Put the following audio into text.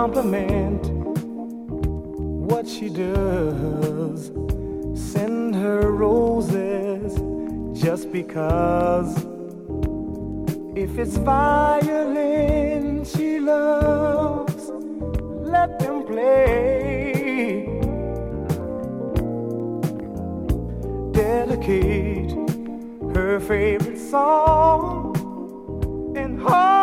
compliment what she does. Send her roses just because. If it's violin she loves, let them play. Dedicate her favorite song and heart